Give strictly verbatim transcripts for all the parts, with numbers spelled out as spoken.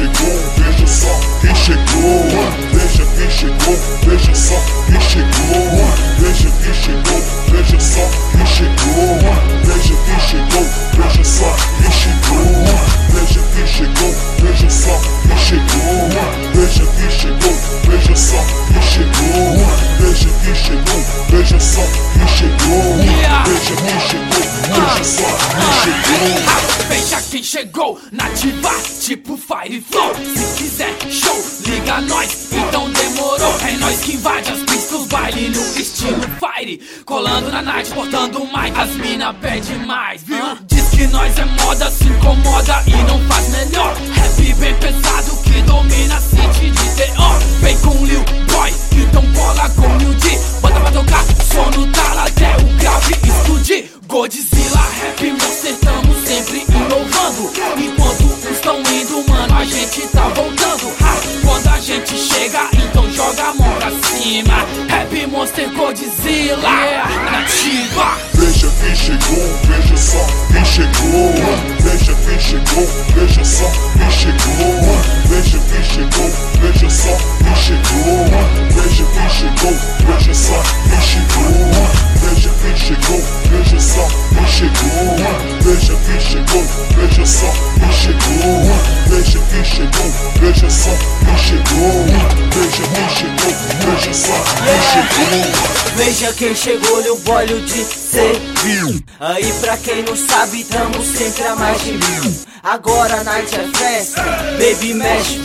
chegou, veja só quem chegou. Veja quem chegou, veja só quem chegou. Veja quem chegou, veja só quem chegou. Veja quem chegou, veja só quem chegou. Veja quem chegou, veja só quem chegou. Veja quem chegou, veja só quem chegou. Veja quem chegou, veja só quem chegou. Veja quem chegou, veja só quem chegou. Veja quem chegou, nativa, tipo Fire Flow. Se quiser show, liga nós, então demorou. É nós que invade as pistas, baile no estilo Fire. Colando na night, portando o mic, as mina pede mais, viu? Diz que nós é moda, se incomoda e não faz melhor. Rap bem pesado que domina a city de T O. Vem com Lil Boy, então cola com Lil D. Bota pra tocar, som no tala até o grave explodir. Godzilla, rap, monster, tamo sempre inovando. Enquanto uns estão indo, mano, a gente tá voltando. Ha! Quando a gente chega, então joga a mão pra cima. Rap, monster, Godzilla, yeah. Nativa. Veja quem chegou, veja só quem chegou. Veja quem chegou, veja só quem chegou. Veja quem chegou, veja só quem chegou. Veja quem chegou, veja só quem chegou. Veja quem chegou, veja só quem chegou. Veja quem chegou, veja só quem chegou. Veja quem chegou, veja só quem chegou. Veja quem chegou, veja só quem chegou. Veja quem chegou, Lil Boy, Lil D, cê viu? Aí pra quem não sabe, tamo sempre a mais de mil. Agora a night é festa, baby mexe.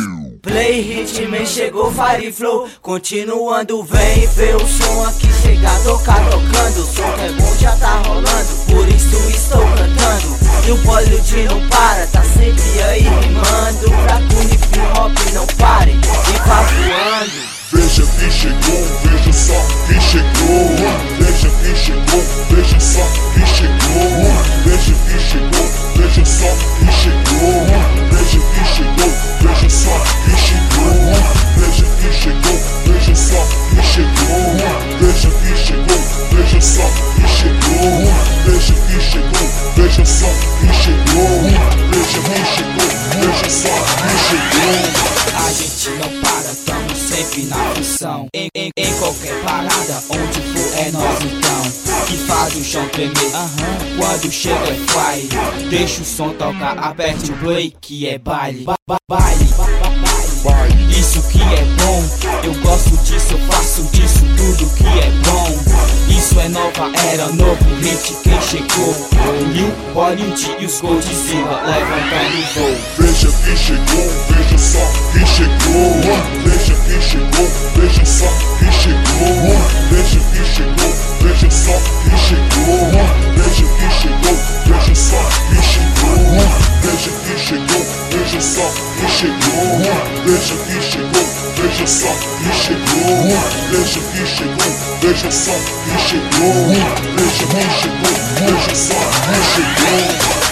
Play Hitman chegou, Fire Flow. Continuando, vem ver o som aqui chegar, tocar tocando. O som que é bom já tá rolando, por isso estou cantando. E o boy Lil D não para, tá sempre aí rimando. Pra que o hip hop não pare e vá voando. Veja quem chegou, veja só quem chegou. Veja quem chegou, veja só quem chegou. Veja quem chegou, veja só quem chegou. Veja quem chegou, veja só quem chegou. Veja quem chegou, veja só quem chegou. Veja quem chegou, veja só quem chegou. Veja quem chegou, veja só quem chegou. Veja quem chegou, veja só quem chegou. A gente não para, tamo sempre na função. Em, em, em qualquer parada, onde for é nós então. Que faz o chão tremer, uhum. Quando chega é fire. Deixa o som tocar, aperte o play que é baile. Ba -ba Baile, ba -ba baile. Isso que é bom, eu gosto disso, eu faço disso tudo que é bom. Isso é nova era, novo hit, quem chegou? Lil Boy, Lil D e os Godzilla levantando o voo. Veja quem chegou, veja só quem chegou. Veja quem chegou, veja só quem chegou. Veja quem chegou, veja só quem chegou. Veja quem chegou, veja só quem chegou. Veja quem chegou, veja só quem chegou. Veja quem chegou, veja só quem chegou. Veja quem chegou, veja só quem chegou. Veja quem chegou, veja só quem chegou.